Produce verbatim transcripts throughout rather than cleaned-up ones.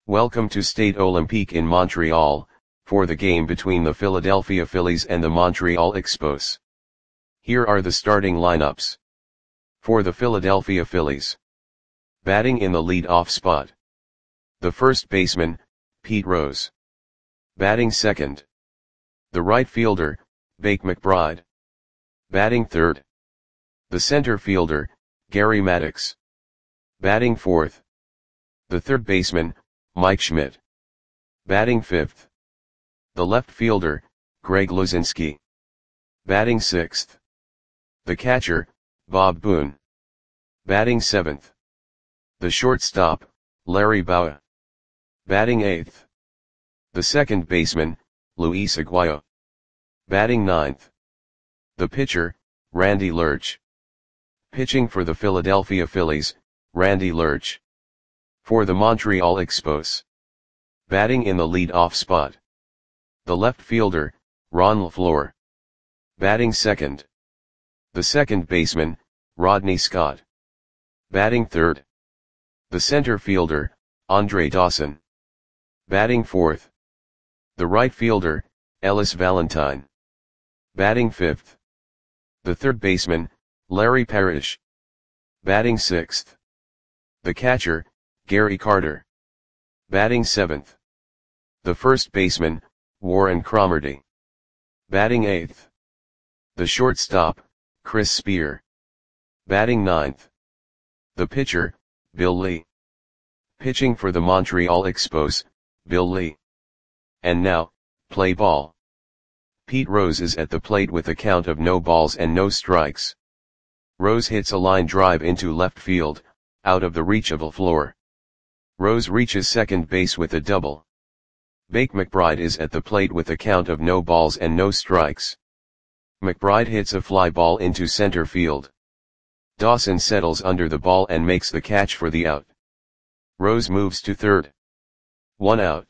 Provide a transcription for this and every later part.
Welcome to Stade Olympique in Montreal, for the game between the Philadelphia Phillies and the Montreal Expos. Here are the starting lineups. For the Philadelphia Phillies. Batting in the lead-off spot. The first baseman, Pete Rose. Batting second. The right fielder, Bake McBride. Batting third. The center fielder, Gary Maddox. Batting fourth. The third baseman, Mike Schmidt. Batting fifth. The left fielder, Greg Luzinski. Batting sixth. The catcher, Bob Boone. Batting seventh. The shortstop, Larry Bowa. Batting eighth. The second baseman, Luis Aguayo. Batting ninth. The pitcher, Randy Lurch. Pitching for the Philadelphia Phillies, Randy Lurch. For the Montreal Expos. Batting in the lead-off spot. The left fielder, Ron LaFleur. Batting second. The second baseman, Rodney Scott. Batting third. The center fielder, Andre Dawson. Batting fourth. The right fielder, Ellis Valentine. Batting fifth. The third baseman, Larry Parrish. Batting sixth. The catcher, Gary Carter. Batting seventh. The first baseman, Warren Cromartie. Batting eighth. The shortstop, Chris Spear. Batting ninth. The pitcher, Bill Lee. Pitching for the Montreal Expos, Bill Lee. And now, play ball. Pete Rose is at the plate with a count of no balls and no strikes. Rose hits a line drive into left field, out of the reach of LaFleur. Rose reaches second base with a double. Bake McBride is at the plate with a count of no balls and no strikes. McBride hits a fly ball into center field. Dawson settles under the ball and makes the catch for the out. Rose moves to third. One out.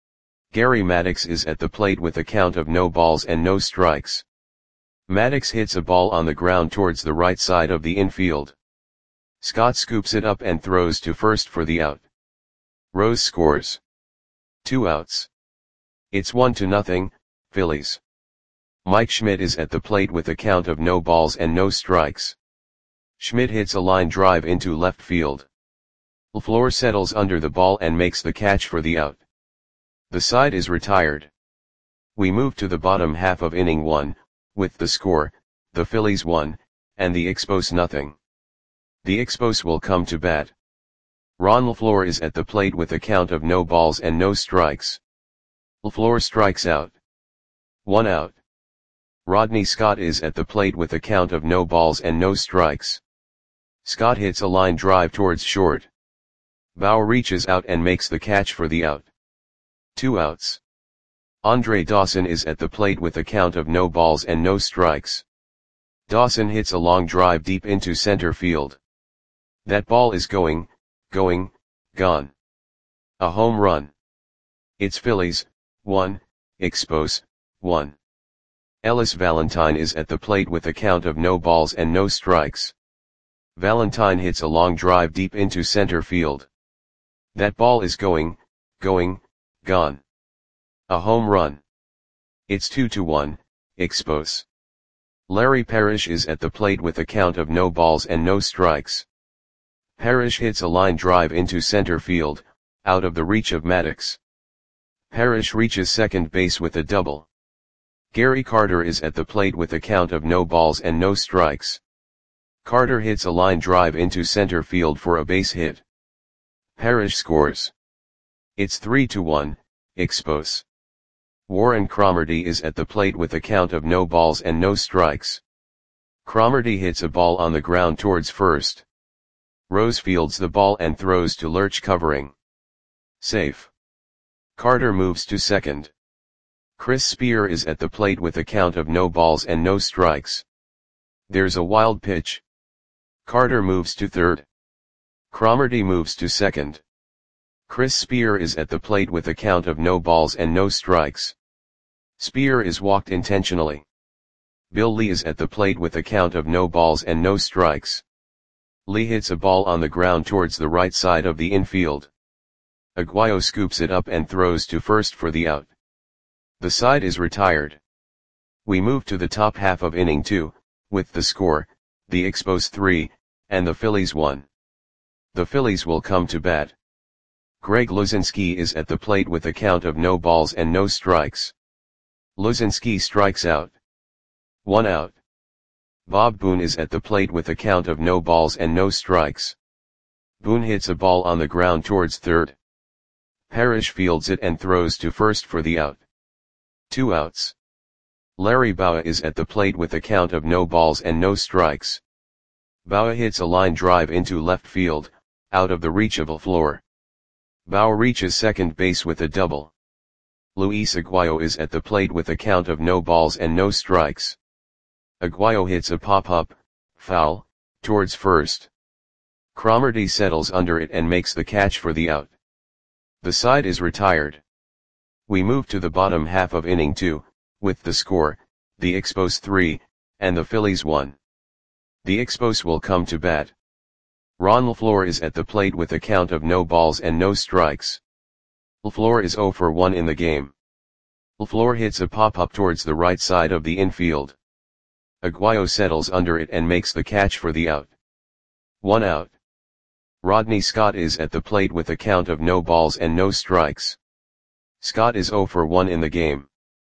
Gary Maddox is at the plate with a count of no balls and no strikes. Maddox hits a ball on the ground towards the right side of the infield. Scott scoops it up and throws to first for the out. Rose scores. Two outs. It's one to nothing, Phillies. Mike Schmidt is at the plate with a count of no balls and no strikes. Schmidt hits a line drive into left field. LaFleur settles under the ball and makes the catch for the out. The side is retired. We move to the bottom half of inning one, with the score, the Phillies one, and the Expos nothing. The Expos will come to bat. Ron LaFleur is at the plate with a count of no balls and no strikes. LaFleur strikes out. One out. Rodney Scott is at the plate with a count of no balls and no strikes. Scott hits a line drive towards short. Bowa reaches out and makes the catch for the out. Two outs. Andre Dawson is at the plate with a count of no balls and no strikes. Dawson hits a long drive deep into center field. That ball is going, going, gone. A home run. It's Phillies, one, Expos, one. Ellis Valentine is at the plate with a count of no balls and no strikes. Valentine hits a long drive deep into center field. That ball is going, going, gone. A home run. It's two to one, Expos. Larry Parrish is at the plate with a count of no balls and no strikes. Parrish hits a line drive into center field, out of the reach of Maddox. Parrish reaches second base with a double. Gary Carter is at the plate with a count of no balls and no strikes. Carter hits a line drive into center field for a base hit. Parrish scores. It's three to one, Expos. Warren Cromartie is at the plate with a count of no balls and no strikes. Cromartie hits a ball on the ground towards first. Rose fields the ball and throws to Lurch covering. Safe. Carter moves to second. Chris Spear is at the plate with a count of no balls and no strikes. There's a wild pitch. Carter moves to third. Cromartie moves to second. Chris Spear is at the plate with a count of no balls and no strikes. Spear is walked intentionally. Bill Lee is at the plate with a count of no balls and no strikes. Lee hits a ball on the ground towards the right side of the infield. Aguayo scoops it up and throws to first for the out. The side is retired. We move to the top half of inning two, with the score, the Expos three, and the Phillies one. The Phillies will come to bat. Greg Luzinski is at the plate with a count of no balls and no strikes. Luzinski strikes out. One out. Bob Boone is at the plate with a count of no balls and no strikes. Boone hits a ball on the ground towards third. Parrish fields it and throws to first for the out. Two outs. Larry Bowa is at the plate with a count of no balls and no strikes. Bowa hits a line drive into left field, out of the reach of LaFleur. Bowa reaches second base with a double. Luis Aguayo is at the plate with a count of no balls and no strikes. Aguayo hits a pop-up, foul, towards first. Cromartie settles under it and makes the catch for the out. The side is retired. We move to the bottom half of inning two, with the score, the Expos three, and the Phillies one. The Expos will come to bat. Ron LaFleur is at the plate with a count of no balls and no strikes. LaFleur is oh for one in the game. LaFleur hits a pop-up towards the right side of the infield. Aguayo settles under it and makes the catch for the out. One out. Rodney Scott is at the plate with a count of no balls and no strikes. Scott is oh for one in the game.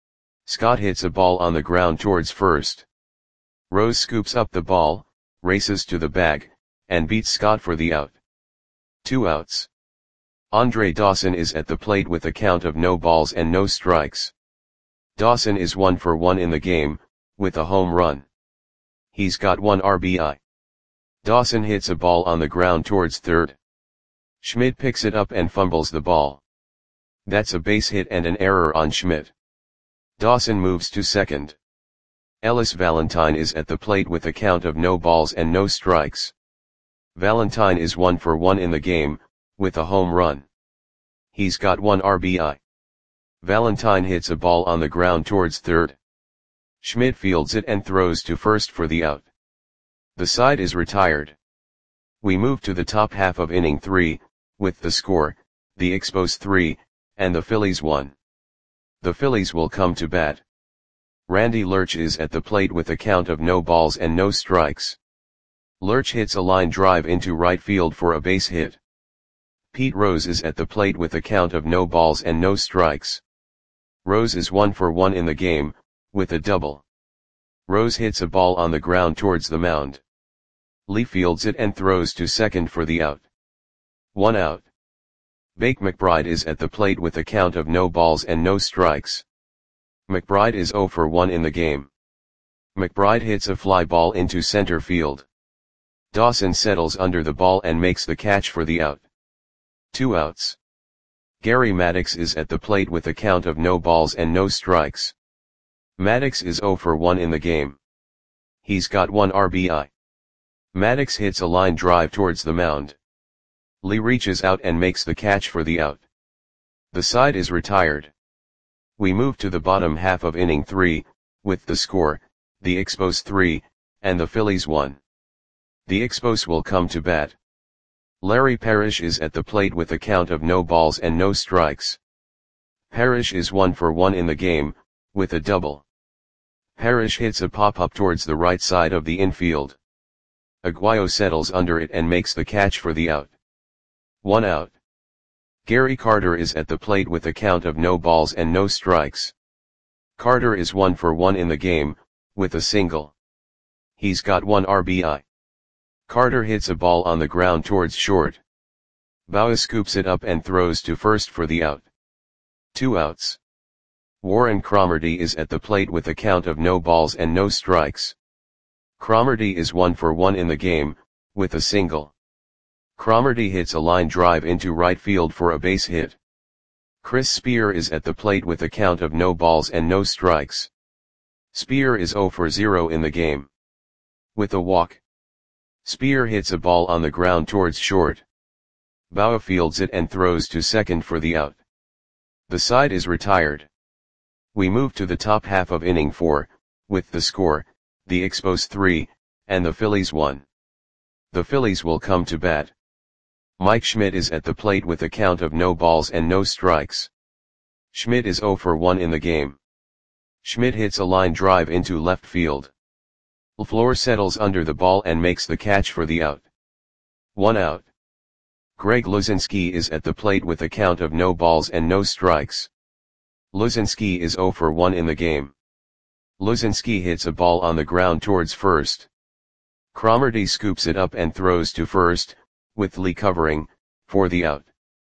Scott hits a ball on the ground towards first. Rose scoops up the ball, races to the bag, and beats Scott for the out. Two outs. Andre Dawson is at the plate with a count of no balls and no strikes. Dawson is one for one in the game, with a home run. He's got one R B I. Dawson hits a ball on the ground towards third. Schmidt picks it up and fumbles the ball. That's a base hit and an error on Schmidt. Dawson moves to second. Ellis Valentine is at the plate with a count of no balls and no strikes. Valentine is one for one in the game, with a home run. He's got one R B I. Valentine hits a ball on the ground towards third. Schmidt fields it and throws to first for the out. The side is retired. We move to the top half of inning three, with the score, the Expos three, and the Phillies one. The Phillies will come to bat. Randy Lurch is at the plate with a count of no balls and no strikes. Lurch hits a line drive into right field for a base hit. Pete Rose is at the plate with a count of no balls and no strikes. Rose is one for one in the game, with a double. Rose hits a ball on the ground towards the mound. Lee fields it and throws to second for the out. One out. Bake McBride is at the plate with a count of no balls and no strikes. McBride is oh for one in the game. McBride hits a fly ball into center field. Dawson settles under the ball and makes the catch for the out. Two outs. Gary Maddox is at the plate with a count of no balls and no strikes. Maddox is oh for one in the game. He's got one R B I. Maddox hits a line drive towards the mound. Lee reaches out and makes the catch for the out. The side is retired. We move to the bottom half of inning three, with the score, the Expos three, and the Phillies one. The Expos will come to bat. Larry Parrish is at the plate with a count of no balls and no strikes. Parrish is one for one in the game, with a double. Parrish hits a pop-up towards the right side of the infield. Aguayo settles under it and makes the catch for the out. One out. Gary Carter is at the plate with a count of no balls and no strikes. Carter is one for one in the game, with a single. He's got one R B I. Carter hits a ball on the ground towards short. Bowa scoops it up and throws to first for the out. Two outs. Warren Cromartie is at the plate with a count of no balls and no strikes. Cromartie is one for one in the game, with a single. Cromartie hits a line drive into right field for a base hit. Chris Spear is at the plate with a count of no balls and no strikes. Spear is oh for zero in the game. With a walk. Spear hits a ball on the ground towards short. Bowa fields it and throws to second for the out. The side is retired. We move to the top half of inning four, with the score, the Expos three, and the Phillies one. The Phillies will come to bat. Mike Schmidt is at the plate with a count of no balls and no strikes. Schmidt is zero for one in the game. Schmidt hits a line drive into left field. LaFleur settles under the ball and makes the catch for the out. One out. Greg Luzinski is at the plate with a count of no balls and no strikes. Luzinski is zero for one in the game. Luzinski hits a ball on the ground towards first. Cromartie scoops it up and throws to first, with Lee covering, for the out.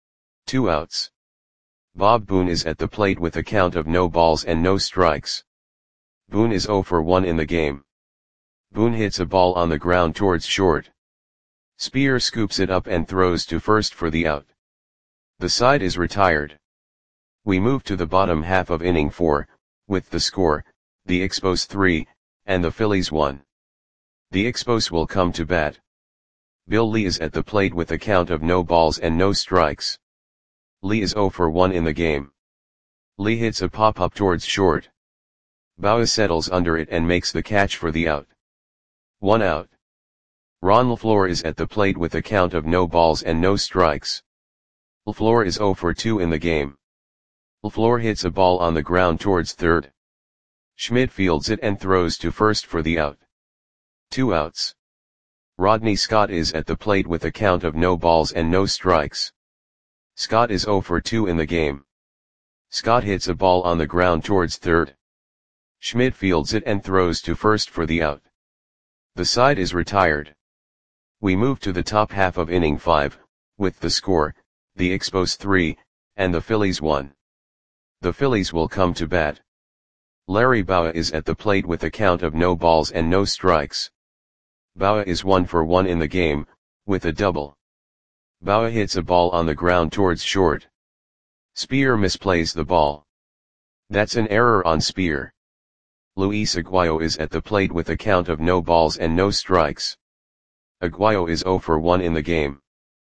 Two outs. Bob Boone is at the plate with a count of no balls and no strikes. Boone is zero for one in the game. Boone hits a ball on the ground towards short. Spear scoops it up and throws to first for the out. The side is retired. We move to the bottom half of inning four, with the score, the Expos three, and the Phillies one. The Expos will come to bat. Bill Lee is at the plate with a count of no balls and no strikes. Lee is zero for one in the game. Lee hits a pop-up towards short. Bauer settles under it and makes the catch for the out. One out. Ron LaFleur is at the plate with a count of no balls and no strikes. LaFleur is zero for two in the game. LaFleur hits a ball on the ground towards third. Schmidt fields it and throws to first for the out. Two outs. Rodney Scott is at the plate with a count of no balls and no strikes. Scott is zero for two in the game. Scott hits a ball on the ground towards third. Schmidt fields it and throws to first for the out. The side is retired. We move to the top half of inning five, with the score, the Expos three, and the Phillies one. The Phillies will come to bat. Larry Bauer is at the plate with a count of no balls and no strikes. Bauer is one for one in the game, with a double. Bauer hits a ball on the ground towards short. Spear misplays the ball. That's an error on Spear. Luis Aguayo is at the plate with a count of no balls and no strikes. Aguayo is zero for one in the game.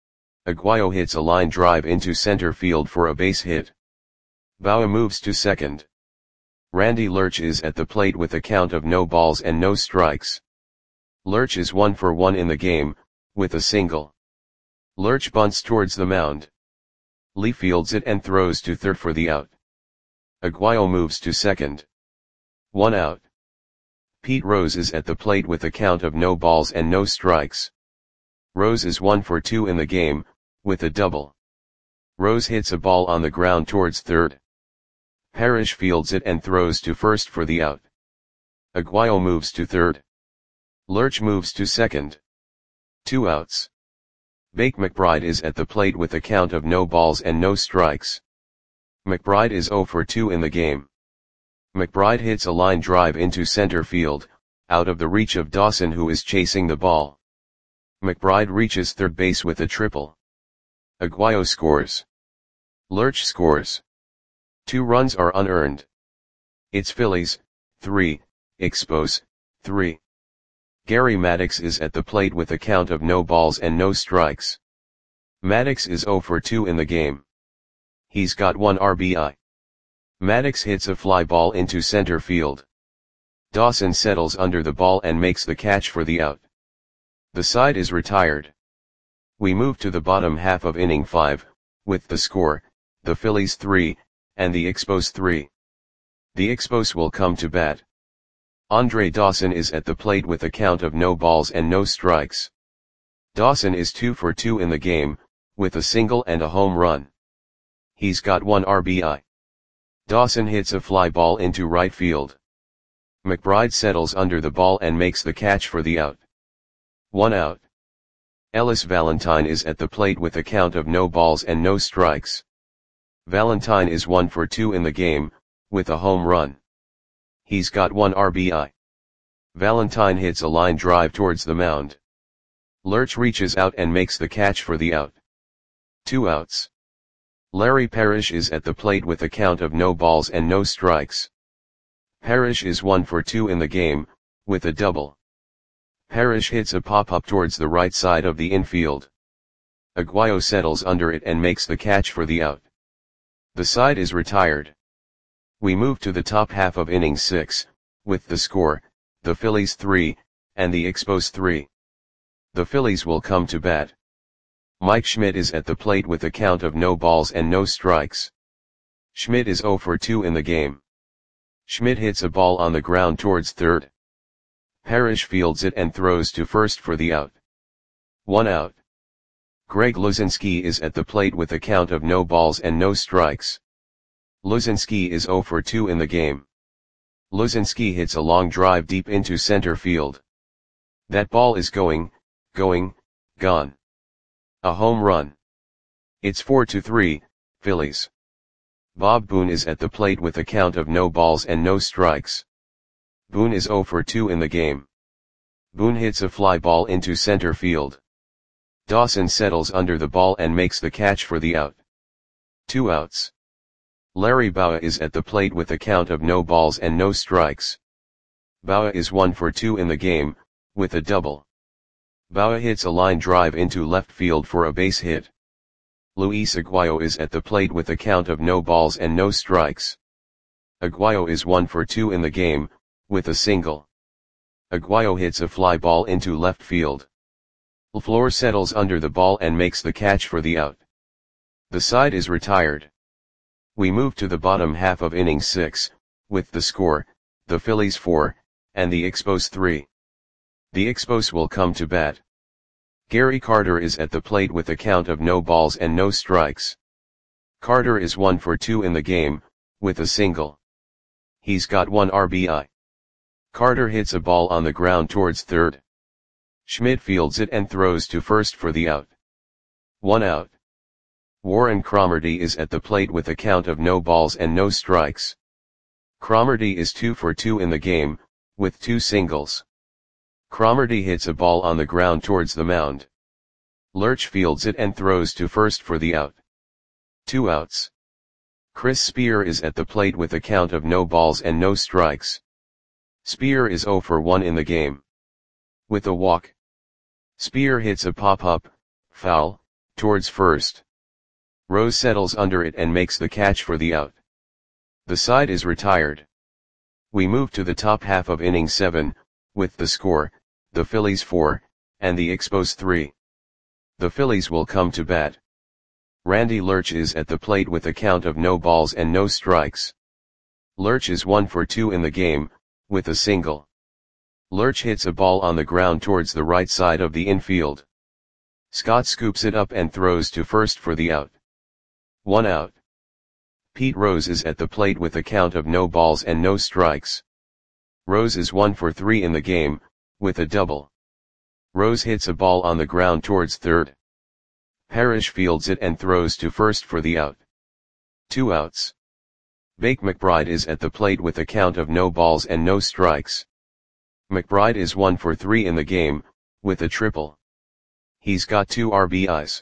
Aguayo hits a line drive into center field for a base hit. Bauer moves to second. Randy Lurch is at the plate with a count of no balls and no strikes. Lurch is one for one in the game, with a single. Lurch bunts towards the mound. Lee fields it and throws to third for the out. Aguayo moves to second. One out. Pete Rose is at the plate with a count of no balls and no strikes. Rose is one for two in the game, with a double. Rose hits a ball on the ground towards third. Parrish fields it and throws to first for the out. Aguayo moves to third. Lurch moves to second. Two outs. Bake McBride is at the plate with a count of no balls and no strikes. McBride is zero for two in the game. McBride hits a line drive into center field, out of the reach of Dawson, who is chasing the ball. McBride reaches third base with a triple. Aguayo scores. Lurch scores. Two runs are unearned. It's Phillies, three, Expos, three. Gary Maddox is at the plate with a count of no balls and no strikes. Maddox is zero for two in the game. He's got one R B I. Maddox hits a fly ball into center field. Dawson settles under the ball and makes the catch for the out. The side is retired. We move to the bottom half of inning five, with the score, the Phillies three, and the Expos three. The Expos will come to bat. Andre Dawson is at the plate with a count of no balls and no strikes. Dawson is two for two in the game, with a single and a home run. He's got one R B I. Dawson hits a fly ball into right field. McBride settles under the ball and makes the catch for the out. One out. Ellis Valentine is at the plate with a count of no balls and no strikes. Valentine is one for two in the game, with a home run. He's got one R B I. Valentine hits a line drive towards the mound. Lurch reaches out and makes the catch for the out. Two outs. Larry Parrish is at the plate with a count of no balls and no strikes. Parrish is one for two in the game, with a double. Parrish hits a pop-up towards the right side of the infield. Aguayo settles under it and makes the catch for the out. The side is retired. We move to the top half of inning six, with the score, the Phillies three, and the Expos three. The Phillies will come to bat. Mike Schmidt is at the plate with a count of no balls and no strikes. Schmidt is zero for two in the game. Schmidt hits a ball on the ground towards third. Parrish fields it and throws to first for the out. One out. Greg Luzinski is at the plate with a count of no balls and no strikes. Luzinski is zero for two in the game. Luzinski hits a long drive deep into center field. That ball is going, going, gone. A home run. It's four to three, Phillies. Bob Boone is at the plate with a count of no balls and no strikes. Boone is zero for two in the game. Boone hits a fly ball into center field. Dawson settles under the ball and makes the catch for the out. Two outs. Larry Bowa is at the plate with a count of no balls and no strikes. Bowa is one for two in the game, with a double. Bowa hits a line drive into left field for a base hit. Luis Aguayo is at the plate with a count of no balls and no strikes. Aguayo is one for two in the game, with a single. Aguayo hits a fly ball into left field. LaFleur settles under the ball and makes the catch for the out. The side is retired. We move to the bottom half of inning six, with the score, the Phillies four, and the Expos three. The Expos will come to bat. Gary Carter is at the plate with a count of no balls and no strikes. Carter is one for two in the game, with a single. He's got one R B I. Carter hits a ball on the ground towards third. Schmidt fields it and throws to first for the out. One out. Warren Cromartie is at the plate with a count of no balls and no strikes. Cromartie is two for two in the game, with two singles. Cromartie hits a ball on the ground towards the mound. Lurch fields it and throws to first for the out. Two outs. Chris Spear is at the plate with a count of no balls and no strikes. Spear is zero for one in the game. With a walk. Spear hits a pop-up, foul, towards first. Rose settles under it and makes the catch for the out. The side is retired. We move to the top half of inning seven, with the score, the Phillies four, and the Expos three. The Phillies will come to bat. Randy Lurch is at the plate with a count of no balls and no strikes. Lurch is one for two in the game, with a single. Lurch hits a ball on the ground towards the right side of the infield. Scott scoops it up and throws to first for the out. One out. Pete Rose is at the plate with a count of no balls and no strikes. Rose is one for three in the game, with a double. Rose hits a ball on the ground towards third. Parrish fields it and throws to first for the out. Two outs. Bake McBride is at the plate with a count of no balls and no strikes. McBride is one for three in the game, with a triple. He's got two R B Is.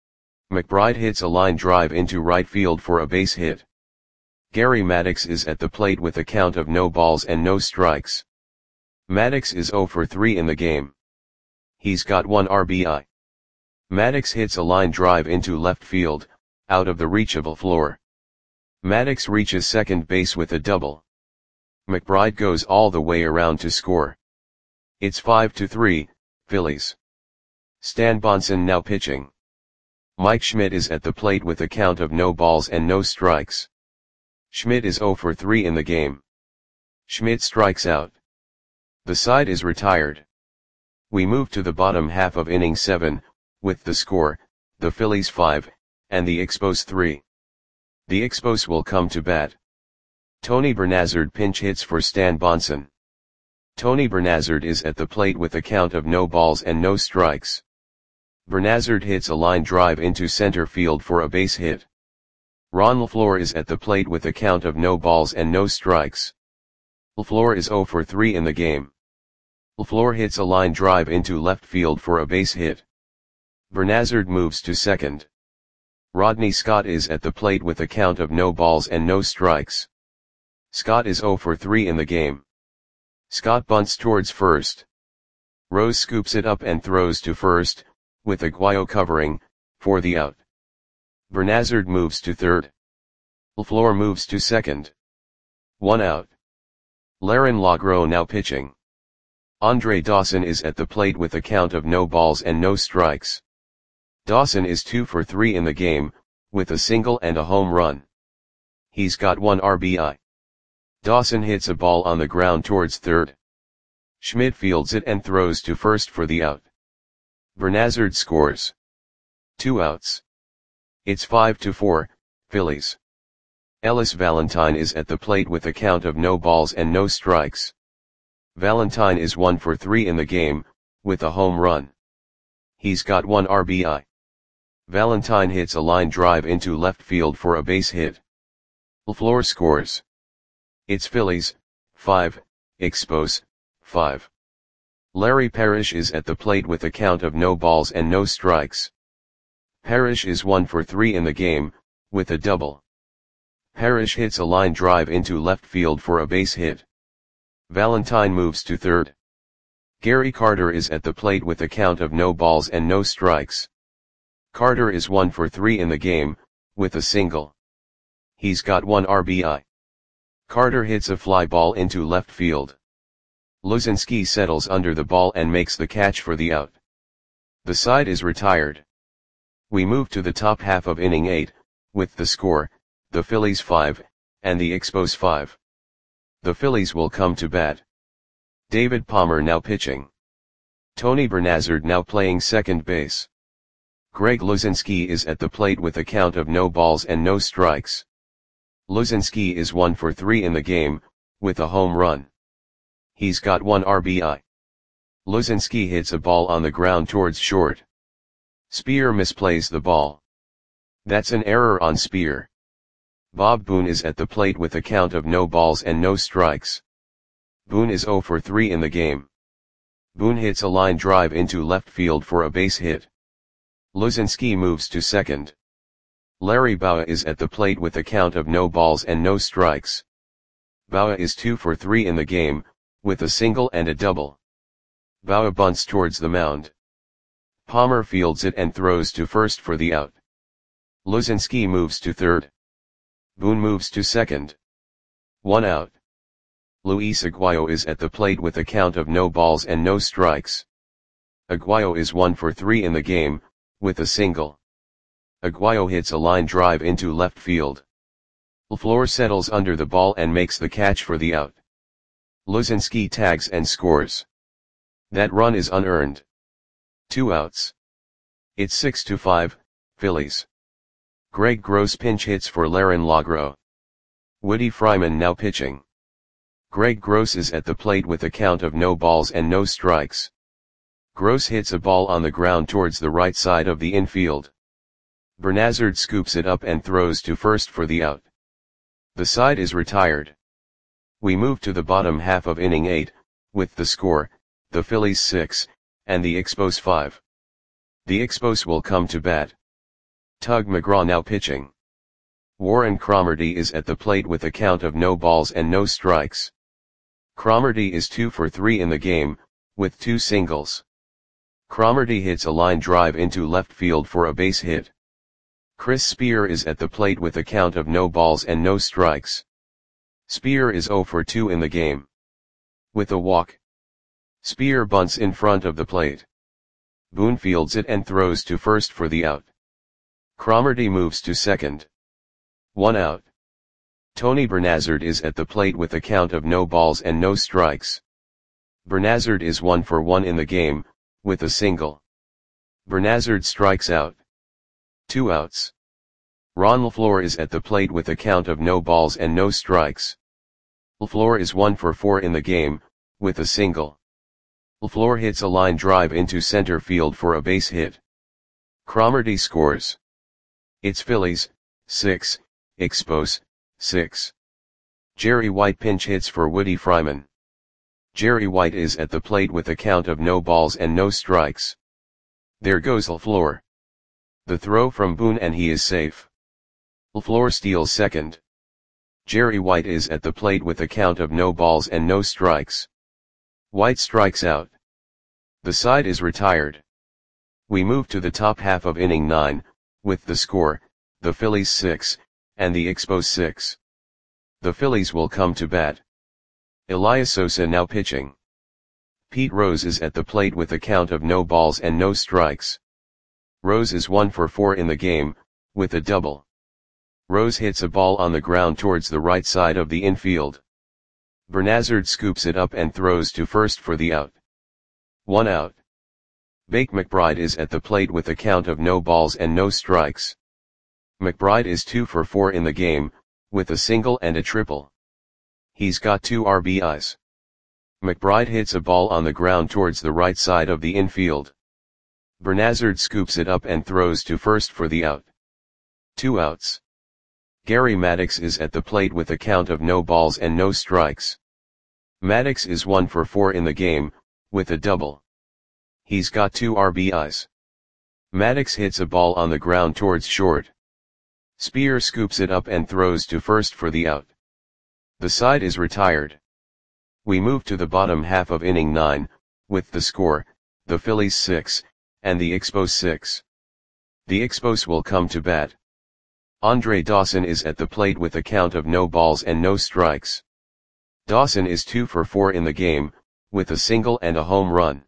McBride hits a line drive into right field for a base hit. Gary Maddox is at the plate with a count of no balls and no strikes. Maddox is zero for three in the game. He's got one R B I. Maddox hits a line drive into left field, out of the reach of LaFleur. Maddox reaches second base with a double. McBride goes all the way around to score. It's five to three, Phillies. Stan Bonson now pitching. Mike Schmidt is at the plate with a count of no balls and no strikes. Schmidt is zero for three in the game. Schmidt strikes out. The side is retired. We move to the bottom half of inning seven, with the score, the Phillies five, and the Expos three. The Expos will come to bat. Tony Bernazard pinch hits for Stan Bonson. Tony Bernazard is at the plate with a count of no balls and no strikes. Bernazard hits a line drive into center field for a base hit. Ron LaFleur is at the plate with a count of no balls and no strikes. LaFleur is zero for three in the game. LaFleur hits a line drive into left field for a base hit. Bernazard moves to second. Rodney Scott is at the plate with a count of no balls and no strikes. Scott is zero for three in the game. Scott bunts towards first. Rose scoops it up and throws to first, with Aguayo covering, for the out. Bernazard moves to third. LaFleur moves to second. One out. Laron Lagro now pitching. Andre Dawson is at the plate with a count of no balls and no strikes. Dawson is two for three in the game, with a single and a home run. He's got one R B I. Dawson hits a ball on the ground towards third. Schmidt fields it and throws to first for the out. Bernazard scores. Two outs. It's five to four, Phillies. Ellis Valentine is at the plate with a count of no balls and no strikes. Valentine is one for three in the game, with a home run. He's got one R B I. Valentine hits a line drive into left field for a base hit. LaFleur scores. It's Phillies, five, Expos, five. Larry Parrish is at the plate with a count of no balls and no strikes. Parrish is one for three in the game, with a double. Parrish hits a line drive into left field for a base hit. Valentine moves to third. Gary Carter is at the plate with a count of no balls and no strikes. Carter is one for three in the game, with a single. He's got one R B I. Carter hits a fly ball into left field. Luzinski settles under the ball and makes the catch for the out. The side is retired. We move to the top half of inning eight, with the score, the Phillies five, and the Expos five. The Phillies will come to bat. David Palmer now pitching. Tony Bernazard now playing second base. Greg Luzinski is at the plate with a count of no balls and no strikes. Luzinski is one for three in the game, with a home run. He's got one R B I. Luzinski hits a ball on the ground towards short. Speer misplays the ball. That's an error on Speer. Bob Boone is at the plate with a count of no balls and no strikes. Boone is zero for three in the game. Boone hits a line drive into left field for a base hit. Luzinski moves to second. Larry Bowa is at the plate with a count of no balls and no strikes. Bowa is two for three in the game, with a single and a double. Bowa bunts towards the mound. Palmer fields it and throws to first for the out. Luzinski moves to third. Boone moves to second. One out. Luis Aguayo is at the plate with a count of no balls and no strikes. Aguayo is one for three in the game, with a single. Aguayo hits a line drive into left field. LaFleur settles under the ball and makes the catch for the out. Luzinski tags and scores. That run is unearned. Two outs. It's six to five, Phillies. Greg Gross pinch hits for Larin Lagro. Woody Fryman now pitching. Greg Gross is at the plate with a count of no balls and no strikes. Gross hits a ball on the ground towards the right side of the infield. Bernazard scoops it up and throws to first for the out. The side is retired. We move to the bottom half of inning eight, with the score, the Phillies six, and the Expos five. The Expos will come to bat. Tug McGraw now pitching. Warren Cromartie is at the plate with a count of no balls and no strikes. Cromartie is two for three in the game, with two singles. Cromartie hits a line drive into left field for a base hit. Chris Speer is at the plate with a count of no balls and no strikes. Speer is zero for two in the game. With a walk. Speer bunts in front of the plate. Boone fields it and throws to first for the out. Cromartie moves to second. One out. Tony Bernazard is at the plate with a count of no balls and no strikes. Bernazard is one for one in the game, with a single. Bernazard strikes out. Two outs. Ron LaFleur is at the plate with a count of no balls and no strikes. LaFleur is one for four in the game, with a single. LaFleur hits a line drive into center field for a base hit. Cromartie scores. It's Phillies, six, Expos, six. Jerry White pinch hits for Woody Fryman. Jerry White is at the plate with a count of no balls and no strikes. There goes LaFleur. The throw from Boone and he is safe. LaFleur steals second. Jerry White is at the plate with a count of no balls and no strikes. White strikes out. The side is retired. We move to the top half of inning nine, with the score, the Phillies six, and the Expos six. The Phillies will come to bat. Elias Sosa now pitching. Pete Rose is at the plate with a count of no balls and no strikes. Rose is one for four in the game, with a double. Rose hits a ball on the ground towards the right side of the infield. Bernazard scoops it up and throws to first for the out. One out. Bake McBride is at the plate with a count of no balls and no strikes. McBride is two for four in the game, with a single and a triple. He's got two R B Is. McBride hits a ball on the ground towards the right side of the infield. Bernazard scoops it up and throws to first for the out. Two outs. Gary Maddox is at the plate with a count of no balls and no strikes. Maddox is one for four in the game, with a double. He's got two R B Is. Maddox hits a ball on the ground towards short. Spear scoops it up and throws to first for the out. The side is retired. We move to the bottom half of inning nine, with the score, the Phillies six, and the Expos six. The Expos will come to bat. Andre Dawson is at the plate with a count of no balls and no strikes. Dawson is two for four in the game, with a single and a home run.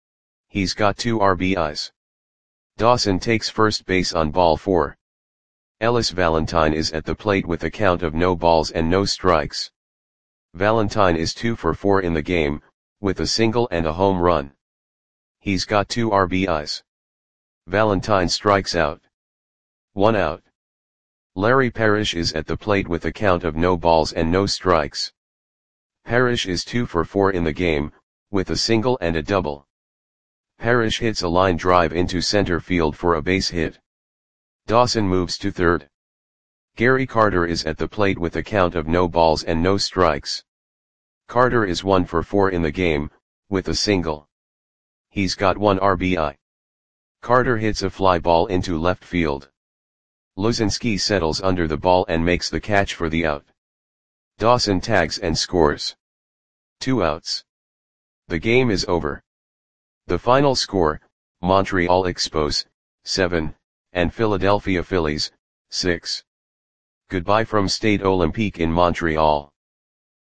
He's got two R B Is. Dawson takes first base on ball four. Ellis Valentine is at the plate with a count of no balls and no strikes. Valentine is two for four in the game, with a single and a home run. He's got two R B Is. Valentine strikes out. One out. Larry Parrish is at the plate with a count of no balls and no strikes. Parrish is two for four in the game, with a single and a double. Parrish hits a line drive into center field for a base hit. Dawson moves to third. Gary Carter is at the plate with a count of no balls and no strikes. Carter is one for four in the game, with a single. He's got one R B I. Carter hits a fly ball into left field. Luzinski settles under the ball and makes the catch for the out. Dawson tags and scores. Two outs. The game is over. The final score, Montreal Expos, seven, and Philadelphia Phillies, six. Goodbye from Stade Olympique in Montreal.